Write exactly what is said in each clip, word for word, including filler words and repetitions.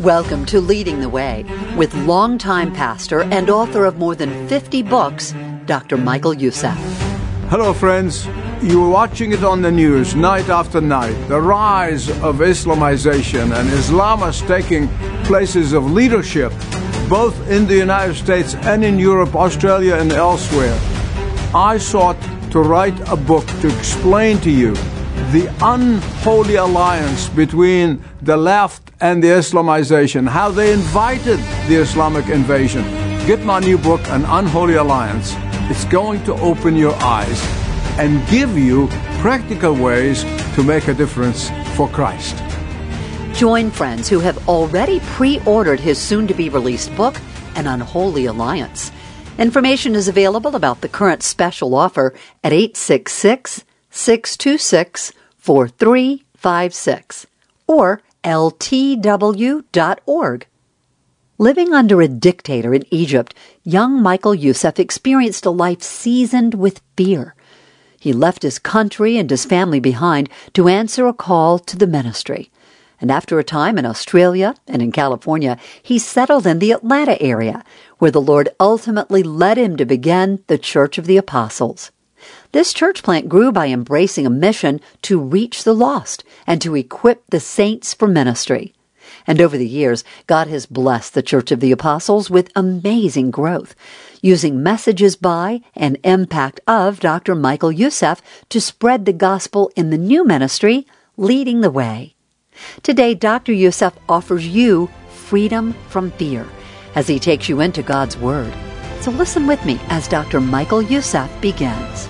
Welcome to Leading the Way with longtime pastor and author of more than fifty books, Doctor Michael Youssef. Hello, friends. You are watching it on the news night after night. The rise of Islamization, and Islam is taking places of leadership, both in the United States and in Europe, Australia, and elsewhere. I sought to write a book to explain to you the unholy alliance between the left and the Islamization, how they invited the Islamic invasion. Get my new book, An Unholy Alliance. It's going to open your eyes and give you practical ways to make a difference for Christ. Join friends who have already pre-ordered his soon-to-be-released book, An Unholy Alliance. Information is available about the current special offer at eight six six, six two six, four three five six or L T W dot org. Living under a dictator in Egypt, young Michael Youssef experienced a life seasoned with fear. He left his country and his family behind to answer a call to the ministry. And after a time in Australia and in California, he settled in the Atlanta area, where the Lord ultimately led him to begin the Church of the Apostles. This church plant grew by embracing a mission to reach the lost and to equip the saints for ministry. And over the years, God has blessed the Church of the Apostles with amazing growth, using messages by and impact of Doctor Michael Youssef to spread the gospel in the new ministry, Leading the Way. Today, Doctor Youssef offers you freedom from fear as he takes you into God's Word. So listen with me as Doctor Michael Youssef begins.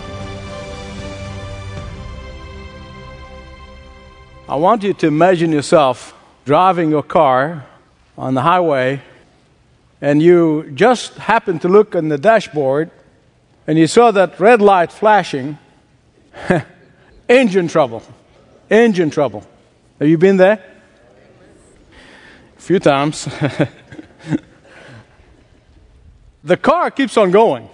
I want you to imagine yourself driving your car on the highway, and you just happened to look on the dashboard, and you saw that red light flashing. Engine trouble. Engine trouble. Have you been there? A few times. The car keeps on going.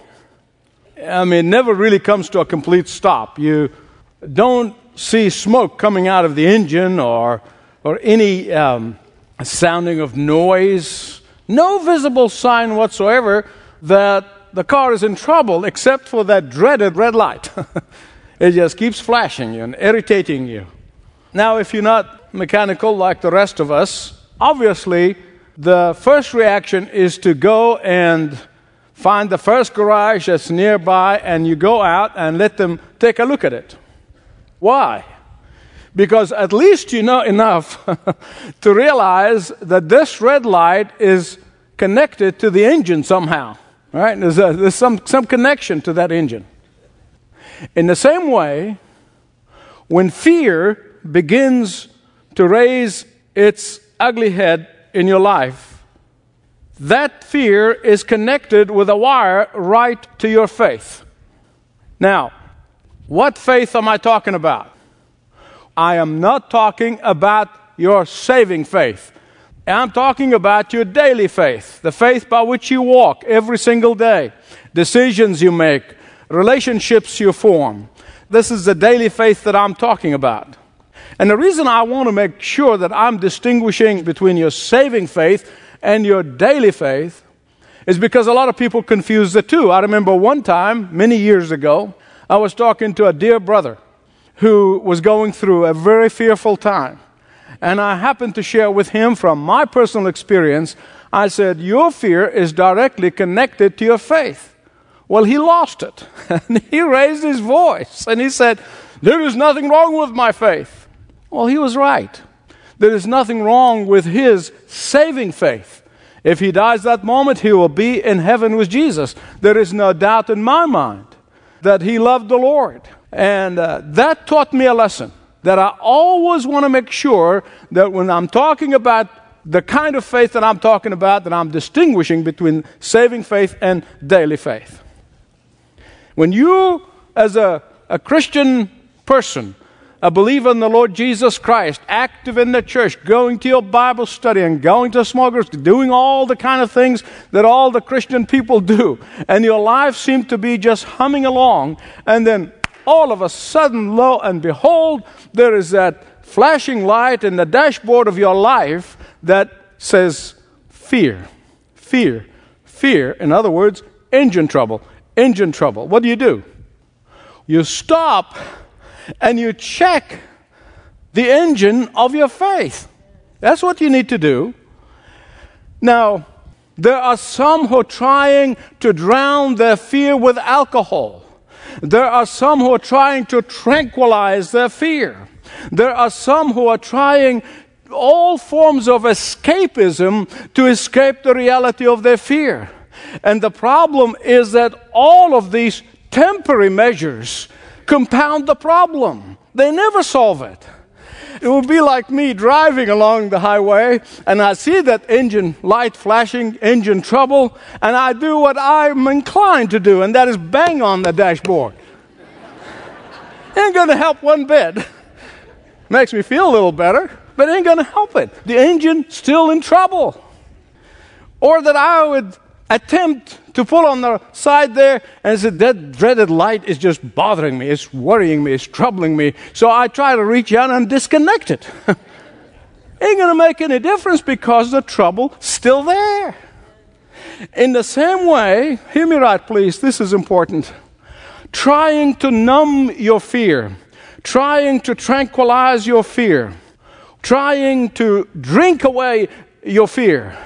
I mean, it never really comes to a complete stop. You don't see smoke coming out of the engine or or any um, sounding of noise. No visible sign whatsoever that the car is in trouble except for that dreaded red light. It just keeps flashing you and irritating you. Now, if you're not mechanical like the rest of us, obviously the first reaction is to go and find the first garage that's nearby, and you go out and let them take a look at it. Why? Because at least you know enough to realize that this red light is connected to the engine somehow. Right? There's, a, there's some, some connection to that engine. In the same way, when fear begins to raise its ugly head in your life, that fear is connected with a wire right to your faith. Now, what faith am I talking about? I am not talking about your saving faith. I'm talking about your daily faith, the faith by which you walk every single day, decisions you make, relationships you form. This is the daily faith that I'm talking about. And the reason I want to make sure that I'm distinguishing between your saving faith and your daily faith is because a lot of people confuse the two. I remember one time, many years ago, I was talking to a dear brother who was going through a very fearful time. And I happened to share with him from my personal experience. I said, your fear is directly connected to your faith. Well, he lost it. And he raised his voice and he said, there is nothing wrong with my faith. Well, he was right. There is nothing wrong with his saving faith. If he dies that moment, he will be in heaven with Jesus. There is no doubt in my mind that he loved the Lord. And uh, that taught me a lesson, that I always want to make sure that when I'm talking about the kind of faith that I'm talking about, that I'm distinguishing between saving faith and daily faith. When you, as a, a Christian person, a believer in the Lord Jesus Christ, active in the church, going to your Bible study and going to small groups, doing all the kind of things that all the Christian people do, and your life seemed to be just humming along, and then all of a sudden, lo and behold, there is that flashing light in the dashboard of your life that says fear, fear, fear. In other words, engine trouble, engine trouble. What do you do? You stop and you check the engine of your faith. That's what you need to do. Now, there are some who are trying to drown their fear with alcohol. There are some who are trying to tranquilize their fear. There are some who are trying all forms of escapism to escape the reality of their fear. And the problem is that all of these temporary measures compound the problem. They never solve it. It would be like me driving along the highway and I see that engine light flashing, engine trouble, and I do what I'm inclined to do, and that is bang on the dashboard. Ain't going to help one bit. Makes me feel a little better, but ain't going to help it. The engine still in trouble. Or that I would attempt to pull on the side there and say, that dreaded light is just bothering me, it's worrying me, it's troubling me. So I try to reach out and disconnect it. Ain't going to make any difference because the trouble's still there. In the same way, hear me right please, this is important. Trying to numb your fear, trying to tranquilize your fear, trying to drink away your fear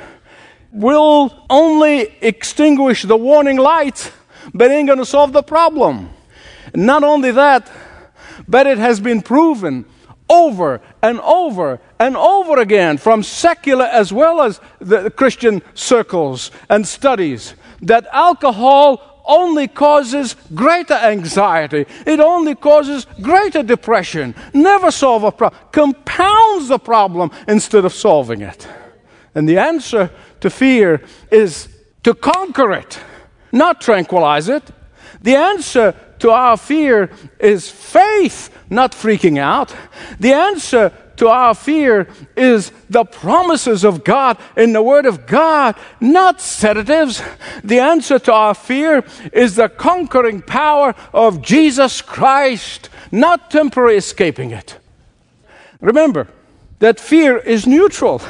will only extinguish the warning light, but ain't going to solve the problem. Not only that, but it has been proven over and over and over again from secular as well as the Christian circles and studies that alcohol only causes greater anxiety. It only causes greater depression. Never solve a problem. Compounds the problem instead of solving it. And the answer to fear is to conquer it, not tranquilize it. The answer to our fear is faith, not freaking out. The answer to our fear is the promises of God in the Word of God, not sedatives. The answer to our fear is the conquering power of Jesus Christ, not temporary escaping it. Remember that fear is neutral.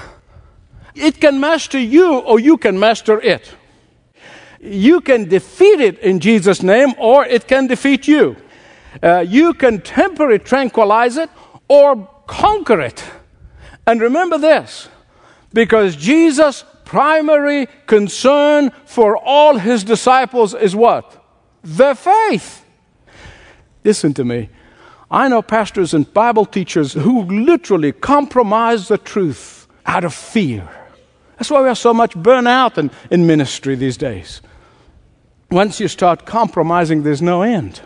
It can master you or you can master it. You can defeat it in Jesus' name or it can defeat you. Uh, you can temporarily tranquilize it or conquer it. And remember this, because Jesus' primary concern for all his disciples is what? Their faith. Listen to me. I know pastors and Bible teachers who literally compromise the truth out of fear. That's why we have so much burnout in, in ministry these days. Once you start compromising, there's no end.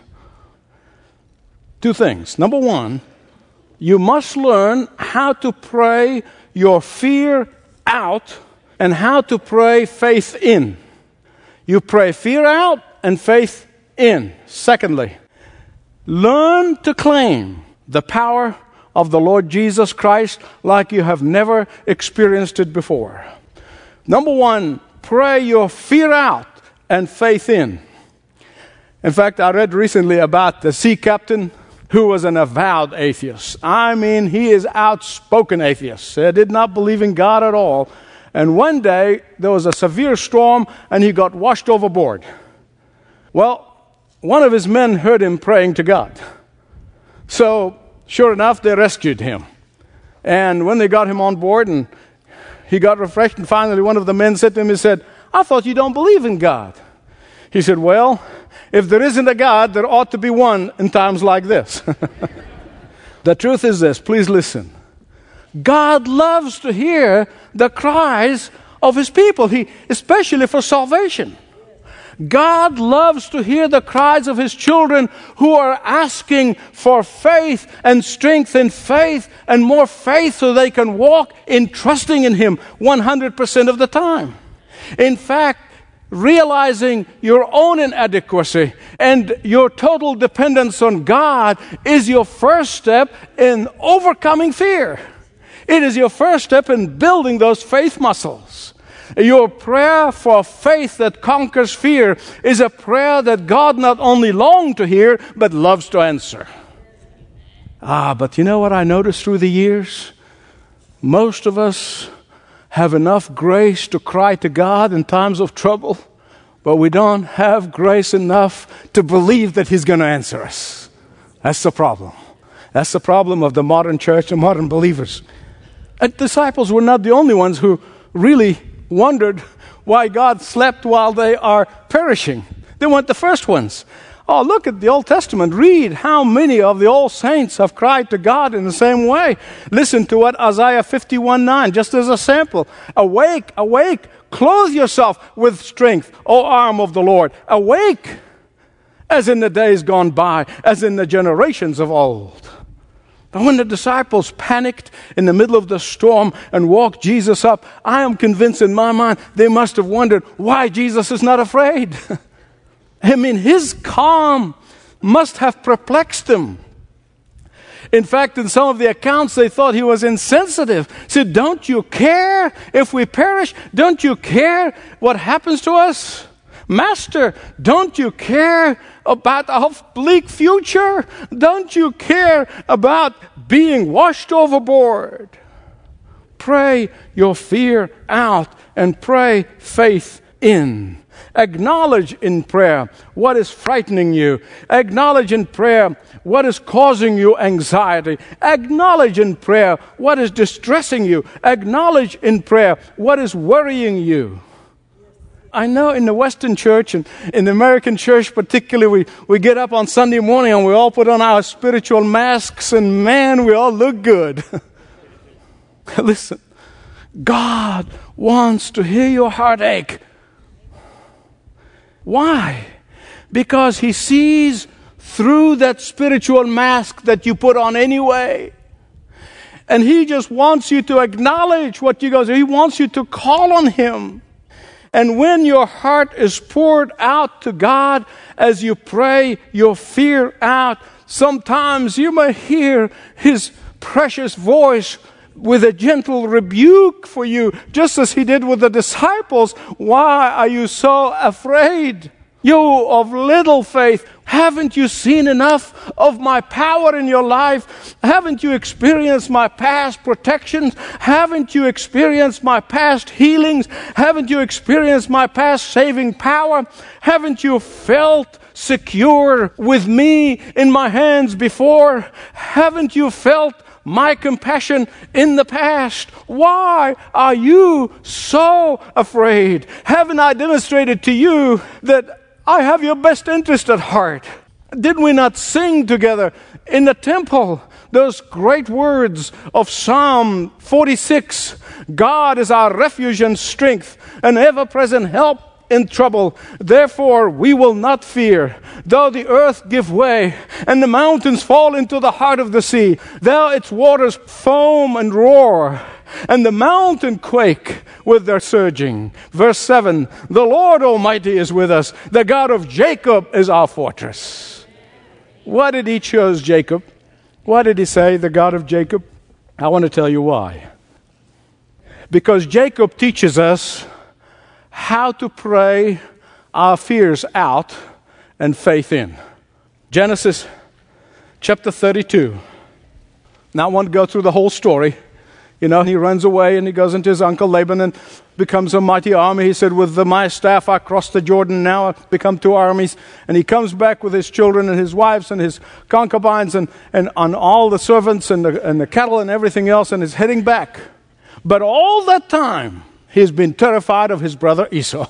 Two things. Number one, you must learn how to pray your fear out and how to pray faith in. You pray fear out and faith in. Secondly, learn to claim the power of the Lord Jesus Christ like you have never experienced it before. Number one, pray your fear out and faith in. In fact, I read recently about the sea captain who was an avowed atheist. I mean, he is outspoken atheist. He did not believe in God at all. And one day, there was a severe storm and he got washed overboard. Well, one of his men heard him praying to God. So, sure enough, they rescued him. And when they got him on board and he got refreshed, and finally one of the men said to him, he said, I thought you don't believe in God. He said, well, if there isn't a God, there ought to be one in times like this. The truth is this, please listen. God loves to hear the cries of his people, he, especially for salvation. God loves to hear the cries of his children who are asking for faith and strength in faith and more faith so they can walk in trusting in him one hundred percent of the time. In fact, realizing your own inadequacy and your total dependence on God is your first step in overcoming fear. It is your first step in building those faith muscles. Your prayer for faith that conquers fear is a prayer that God not only longs to hear, but loves to answer. Ah, but you know what I noticed through the years? Most of us have enough grace to cry to God in times of trouble, but we don't have grace enough to believe that He's going to answer us. That's the problem. That's the problem of the modern church and modern believers. And disciples were not the only ones who really wondered why God slept while they are perishing. They weren't the first ones. Oh, look at the Old Testament. Read how many of the old saints have cried to God in the same way. Listen to what Isaiah fifty-one nine, just as a sample. Awake, awake, clothe yourself with strength, O arm of the Lord. Awake, as in the days gone by, as in the generations of old. But when the disciples panicked in the middle of the storm and walked Jesus up, I am convinced in my mind they must have wondered why Jesus is not afraid. I mean, His calm must have perplexed them. In fact, in some of the accounts, they thought He was insensitive. Said, don't you care if we perish? Don't you care what happens to us? Master, don't you care about our bleak future? Don't you care about being washed overboard? Pray your fear out and pray faith in. Acknowledge in prayer what is frightening you. Acknowledge in prayer what is causing you anxiety. Acknowledge in prayer what is distressing you. Acknowledge in prayer what is worrying you. I know in the Western church and in the American church particularly, we, we get up on Sunday morning and we all put on our spiritual masks and man, we all look good. Listen, God wants to hear your heartache. Why? Because He sees through that spiritual mask that you put on anyway. And He just wants you to acknowledge what you go through. He wants you to call on Him. And when your heart is poured out to God as you pray your fear out, sometimes you may hear His precious voice with a gentle rebuke for you, just as He did with the disciples. Why are you so afraid? You of little faith, haven't you seen enough of my power in your life? Haven't you experienced my past protections? Haven't you experienced my past healings? Haven't you experienced my past saving power? Haven't you felt secure with me in my hands before? Haven't you felt my compassion in the past? Why are you so afraid? Haven't I demonstrated to you that I have your best interest at heart? Did we not sing together in the temple those great words of Psalm forty-six? God is our refuge and strength, an ever-present help in trouble. Therefore we will not fear, though the earth give way and the mountains fall into the heart of the sea, though its waters foam and roar and the mountain quake with their surging. Verse seven, the Lord Almighty is with us. The God of Jacob is our fortress. Why did He choose Jacob? Why did He say the God of Jacob? I want to tell you why. Because Jacob teaches us how to pray our fears out and faith in. Genesis chapter thirty-two. Now I want to go through the whole story. You know, he runs away and he goes into his uncle Laban and becomes a mighty army. He said, with my staff I crossed the Jordan, now I've become two armies. And he comes back with his children and his wives and his concubines and, and on all the servants and the, and the cattle and everything else, and is heading back. But all that time, he's been terrified of his brother Esau.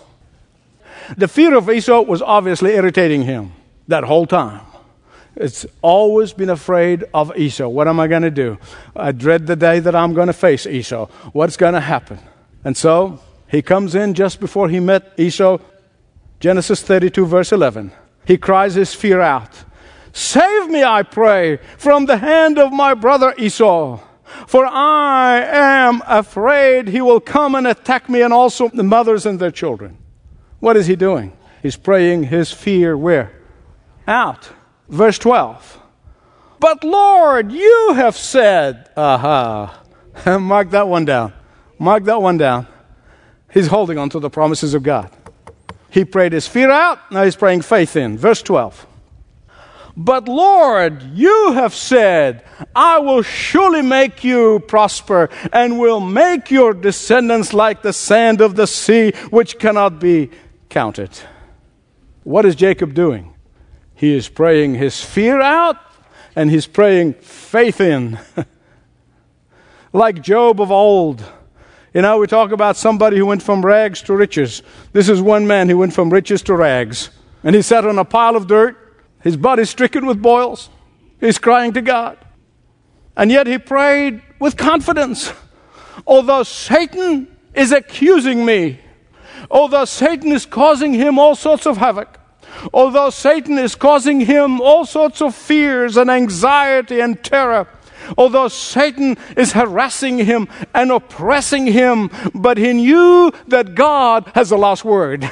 The fear of Esau was obviously irritating him that whole time. It's always been afraid of Esau. What am I going to do? I dread the day that I'm going to face Esau. What's going to happen? And so he comes in just before he met Esau. Genesis thirty-two verse eleven. He cries his fear out. Save me, I pray, from the hand of my brother Esau. For I am afraid he will come and attack me and also the mothers and their children. What is he doing? He's praying his fear where? Out. Verse twelve. But Lord, you have said, aha. Mark that one down. Mark that one down. He's holding on to the promises of God. He prayed his fear out. Now he's praying faith in. Verse twelve. But Lord, you have said, I will surely make you prosper and will make your descendants like the sand of the sea, which cannot be counted. What is Jacob doing? He is praying his fear out and he's praying faith in. Like Job of old. You know, we talk about somebody who went from rags to riches. This is one man who went from riches to rags. And he sat on a pile of dirt. His body stricken with boils. He's crying to God. And yet he prayed with confidence. Although Satan is accusing me, although Satan is causing him all sorts of havoc, although Satan is causing him all sorts of fears and anxiety and terror, although Satan is harassing him and oppressing him, but he knew that God has the last word.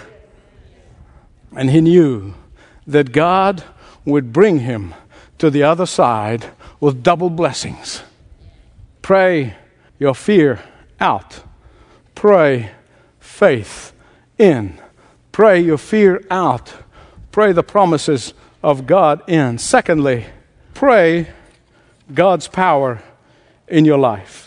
And he knew that God would bring him to the other side with double blessings. Pray your fear out. Pray faith in. Pray your fear out. Pray the promises of God in. Secondly, pray God's power in your life.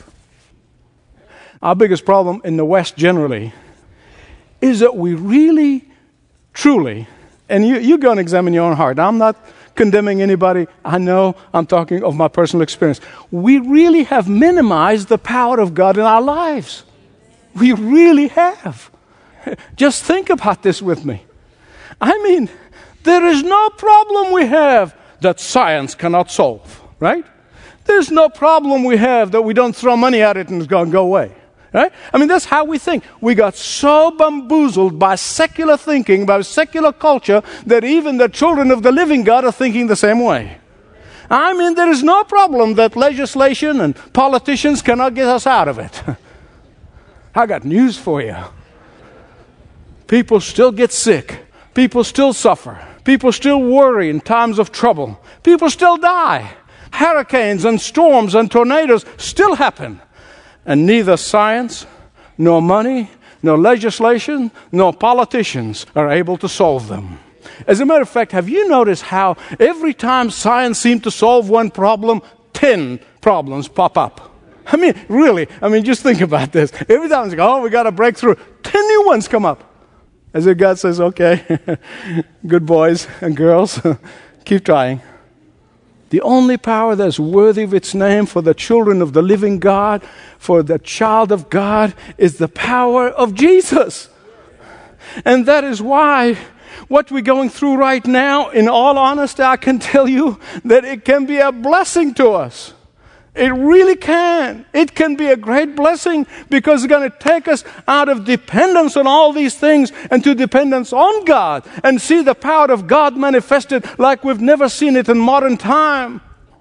Our biggest problem in the West generally is that we really, truly, and you, you go and examine your own heart. I'm not condemning anybody. I know I'm talking of my personal experience. We really have minimized the power of God in our lives. We really have. Just think about this with me. I mean, there is no problem we have that science cannot solve, right? There's no problem we have that we don't throw money at it and it's going to go away. Right? I mean, that's how we think. We got so bamboozled by secular thinking, by secular culture, that even the children of the living God are thinking the same way. I mean, there is no problem that legislation and politicians cannot get us out of it. I got news for you. People still get sick. People still suffer. People still worry in times of trouble. People still die. Hurricanes and storms and tornadoes still happen. And neither science, nor money, nor legislation, nor politicians are able to solve them. As a matter of fact, have you noticed how every time science seems to solve one problem, ten problems pop up? I mean, really, I mean, just think about this. Every time it's like, oh, we got a breakthrough, ten new ones come up. As if God says, okay, good boys and girls, keep trying. The only power that's worthy of its name for the children of the living God, for the child of God, is the power of Jesus. And that is why what we're going through right now, in all honesty, I can tell you that it can be a blessing to us. It really can. It can be a great blessing because it's going to take us out of dependence on all these things and to dependence on God and see the power of God manifested like we've never seen it in modern time.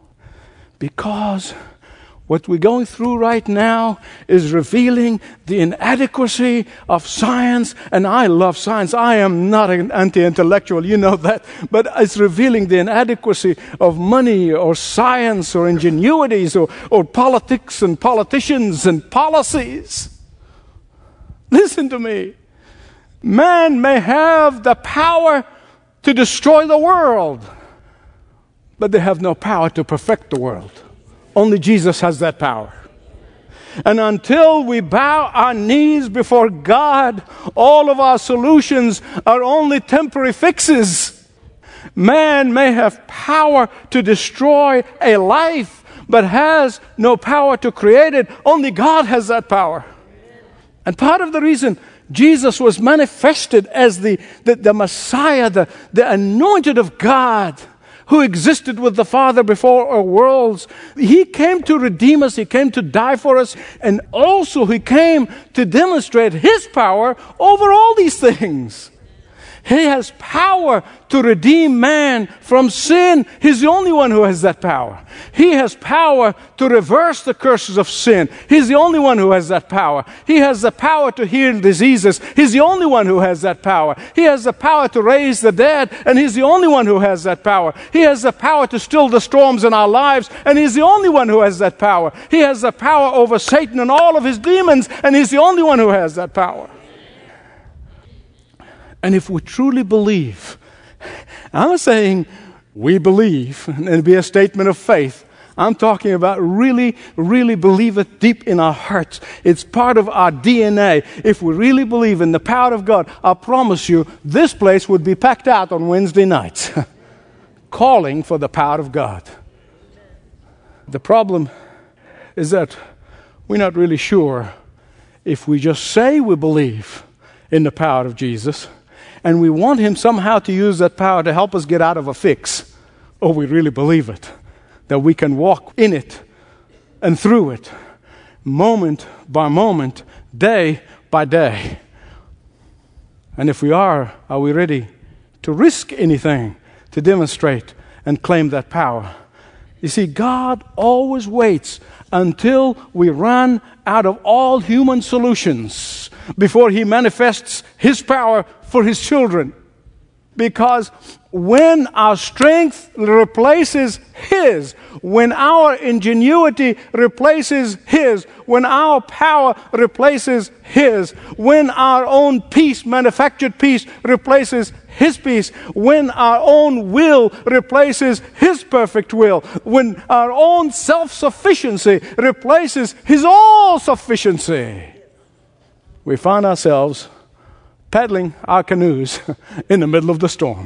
Because what we're going through right now is revealing the inadequacy of science. And I love science. I am not an anti-intellectual, you know that. But it's revealing the inadequacy of money or science or ingenuities or, or politics and politicians and policies. Listen to me. Man may have the power to destroy the world, but they have no power to perfect the world. Only Jesus has that power. And until we bow our knees before God, all of our solutions are only temporary fixes. Man may have power to destroy a life, but has no power to create it. Only God has that power. And part of the reason Jesus was manifested as the, the, the Messiah, the, the anointed of God, who existed with the Father before our worlds. He came to redeem us. He came to die for us. And also He came to demonstrate His power over all these things. He has power to redeem man from sin. He's the only one who has that power. He has power to reverse the curses of sin. He's the only one who has that power. He has the power to heal diseases. He's the only one who has that power. He has the power to raise the dead, and He's the only one who has that power. He has the power to still the storms in our lives, and He's the only one who has that power. He has the power over Satan and all of his demons, and He's the only one who has that power. And if we truly believe, I'm not saying we believe, and it'd be a statement of faith. I'm talking about really, really believe it deep in our hearts. It's part of our D N A. If we really believe in the power of God, I promise you, this place would be packed out on Wednesday nights, calling for the power of God. The problem is that we're not really sure if we just say we believe in the power of Jesus, and we want Him somehow to use that power to help us get out of a fix, or we really believe it, that we can walk in it and through it, moment by moment, day by day. And if we are, are we ready to risk anything to demonstrate and claim that power? You see, God always waits until we run out of all human solutions before He manifests His power for His children. Because when our strength replaces His, when our ingenuity replaces His, when our power replaces His, when our own peace, manufactured peace, replaces His peace, when our own will replaces His perfect will, when our own self-sufficiency replaces His all-sufficiency, we find ourselves paddling our canoes in the middle of the storm.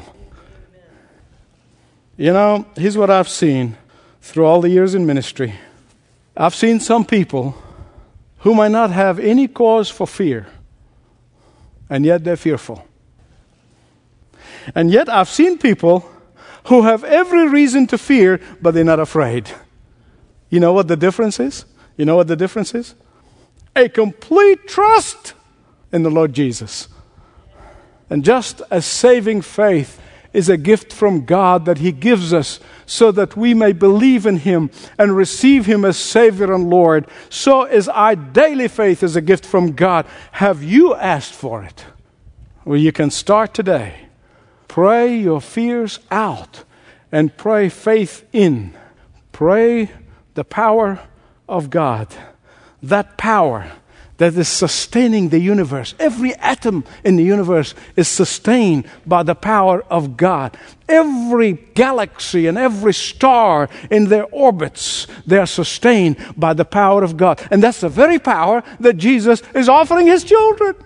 You know, here's what I've seen through all the years in ministry. I've seen some people who might not have any cause for fear, and yet they're fearful. And yet I've seen people who have every reason to fear, but they're not afraid. You know what the difference is? You know what the difference is? A complete trust in the Lord Jesus. And just as saving faith is a gift from God that He gives us so that we may believe in Him and receive Him as Savior and Lord, so is our daily faith is a gift from God. Have you asked for it? Well, you can start today. Pray your fears out and pray faith in. Pray the power of God. That power that is sustaining the universe. Every atom in the universe is sustained by the power of God. Every galaxy and every star in their orbits, they are sustained by the power of God. And that's the very power that Jesus is offering His children.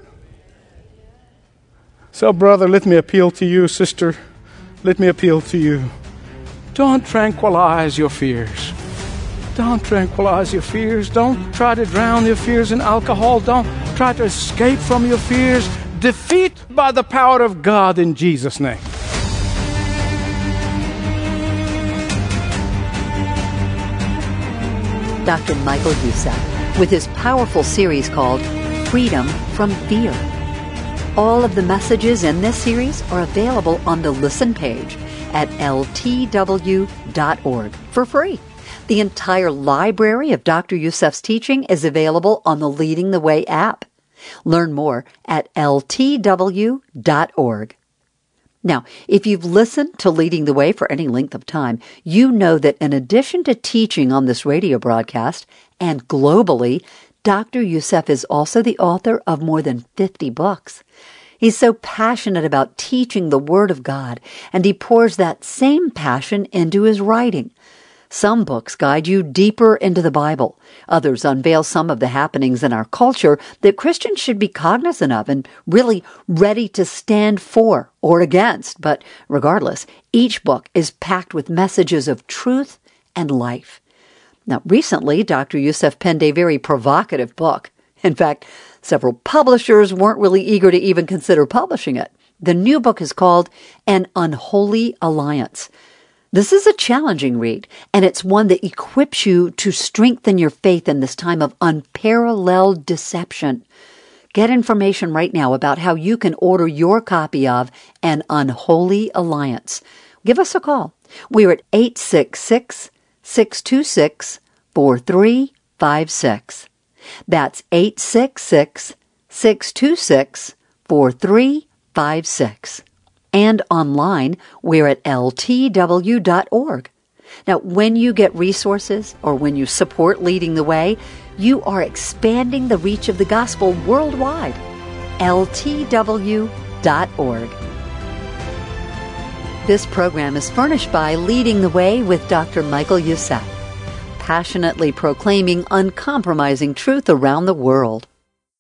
So, brother, let me appeal to you. Sister, let me appeal to you. Don't tranquilize your fears. Don't tranquilize your fears. Don't try to drown your fears in alcohol. Don't try to escape from your fears. Defeat by the power of God in Jesus' name. Doctor Michael Youssef with his powerful series called Freedom from Fear. All of the messages in this series are available on the Listen page at L T W dot org for free. The entire library of Doctor Youssef's teaching is available on the Leading the Way app. Learn more at L T W dot org. Now, if you've listened to Leading the Way for any length of time, you know that in addition to teaching on this radio broadcast and globally, Doctor Youssef is also the author of more than fifty books. He's so passionate about teaching the Word of God, and he pours that same passion into his writing. Some books guide you deeper into the Bible. Others unveil some of the happenings in our culture that Christians should be cognizant of and really ready to stand for or against. But regardless, each book is packed with messages of truth and life. Now, recently, Doctor Youssef penned a very provocative book. In fact, several publishers weren't really eager to even consider publishing it. The new book is called An Unholy Alliance. This is a challenging read, and it's one that equips you to strengthen your faith in this time of unparalleled deception. Get information right now about how you can order your copy of An Unholy Alliance. Give us a call. We're at eight six six, six two six, four three five six. That's eight six six, six two six, four three five six. And online, we're at L T W dot org. Now, when you get resources or when you support Leading the Way, you are expanding the reach of the gospel worldwide. L T W dot org. This program is furnished by Leading the Way with Doctor Michael Youssef, passionately proclaiming uncompromising truth around the world.